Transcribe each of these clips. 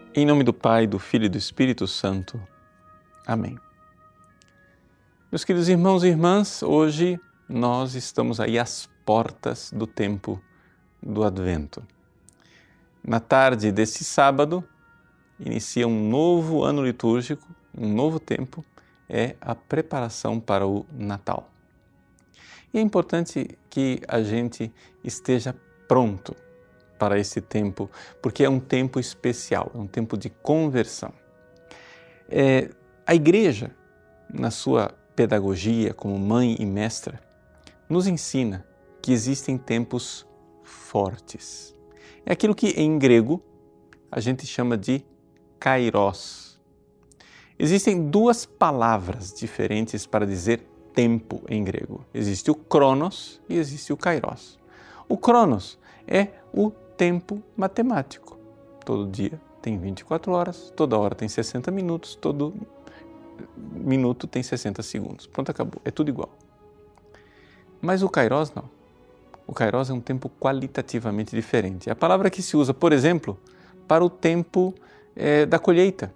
Em nome do Pai, do Filho e do Espírito Santo. Amém. Meus queridos irmãos e irmãs, hoje nós estamos aí às portas do tempo do Advento. Na tarde desse sábado, inicia um novo ano litúrgico, um novo tempo, é a preparação para o Natal. E é importante que a gente esteja pronto para esse tempo, porque é um tempo especial, é um tempo de conversão. A Igreja, na sua pedagogia como mãe e mestra, nos ensina que existem tempos fortes. É aquilo que em grego a gente chama de kairos. Existem duas palavras diferentes para dizer tempo em grego. Existe o cronos e existe o kairos. O cronos é o tempo matemático. Todo dia tem 24 horas, toda hora tem 60 minutos, todo minuto tem 60 segundos. Pronto, acabou. É tudo igual. Mas o kairos não. O kairos é um tempo qualitativamente diferente. É a palavra que se usa, por exemplo, para o tempo da colheita.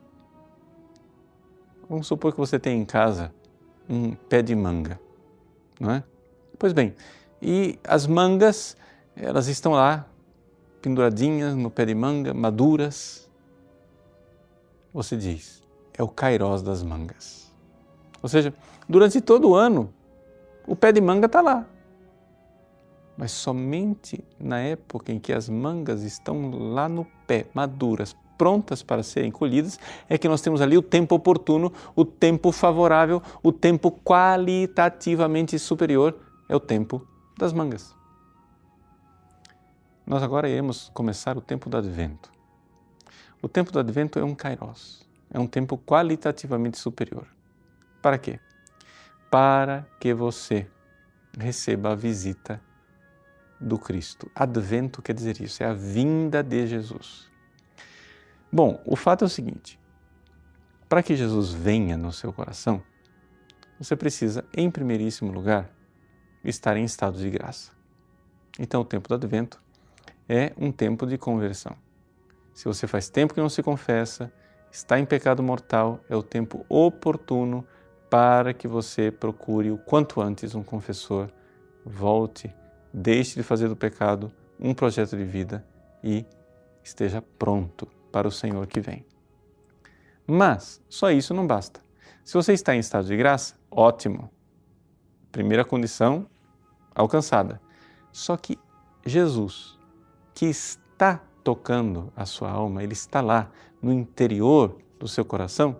Vamos supor que você tem em casa um pé de manga, não é? Pois bem, e as mangas, elas estão lá, penduradinhas no pé de manga, maduras. Você diz, é o kairos das mangas. Ou seja, durante todo o ano, o pé de manga está lá. Mas somente na época em que as mangas estão lá no pé, maduras, prontas para serem colhidas, é que nós temos ali o tempo oportuno, o tempo favorável, o tempo qualitativamente superior, é o tempo das mangas. Nós agora iremos começar o tempo do Advento. O tempo do Advento é um kairos, é um tempo qualitativamente superior. Para quê? Para que você receba a visita do Cristo. Advento quer dizer isso, é a vinda de Jesus. Bom, o fato é o seguinte, para que Jesus venha no seu coração, você precisa, em primeiríssimo lugar, estar em estado de graça. Então, o tempo do Advento é um tempo de conversão. Se você faz tempo que não se confessa, está em pecado mortal, é o tempo oportuno para que você procure o quanto antes um confessor, volte, deixe de fazer do pecado um projeto de vida e esteja pronto para o Senhor que vem. Mas só isso não basta. Se você está em estado de graça, ótimo. Primeira condição alcançada. Só que Jesus, que está tocando a sua alma, Ele está lá no interior do seu coração,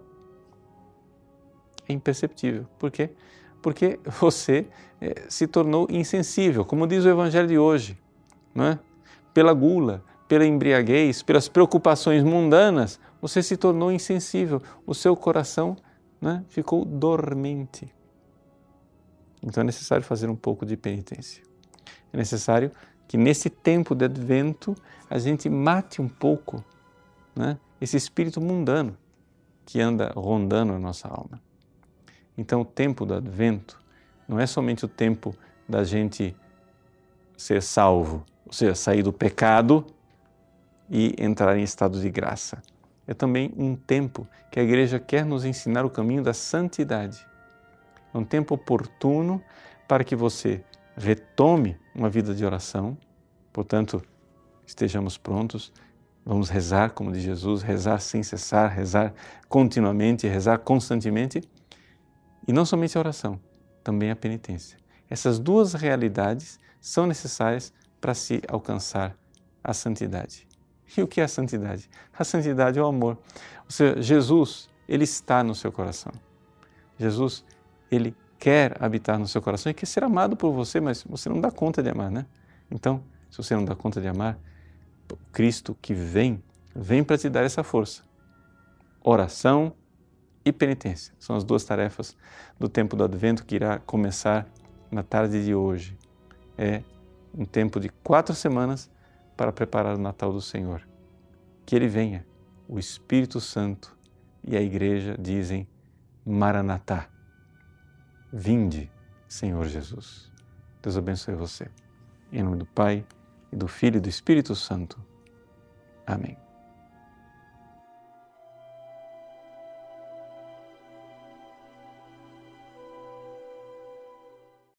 é imperceptível. Por quê? Porque você se tornou insensível, como diz o Evangelho de hoje, não é? Pela gula, pela embriaguez, pelas preocupações mundanas, você se tornou insensível, o seu coração, né, ficou dormente. Então é necessário fazer um pouco de penitência. É necessário que nesse tempo de Advento a gente mate um pouco, né, esse espírito mundano que anda rondando a nossa alma. Então o tempo do Advento não é somente o tempo da gente ser salvo, ou seja, sair do pecado e entrar em estado de graça. É também um tempo que a Igreja quer nos ensinar o caminho da santidade. É um tempo oportuno para que você retome uma vida de oração, portanto, estejamos prontos, vamos rezar como de Jesus, rezar sem cessar, rezar continuamente, rezar constantemente, e não somente a oração, também a penitência. Essas duas realidades são necessárias para se alcançar a santidade. E o que é a santidade? A santidade é o amor. Ou seja, Jesus, Ele está no seu coração. Jesus, Ele quer habitar no seu coração e quer ser amado por você, mas você não dá conta de amar, né? Então, se você não dá conta de amar, o Cristo que vem para te dar essa força. Oração e penitência. São as duas tarefas do tempo do Advento que irá começar na tarde de hoje. É um tempo de 4 semanas para preparar o Natal do Senhor. Que Ele venha, o Espírito Santo e a Igreja dizem Maranatá. Vinde, Senhor Jesus. Deus abençoe você. Em nome do Pai, e do Filho e do Espírito Santo. Amém.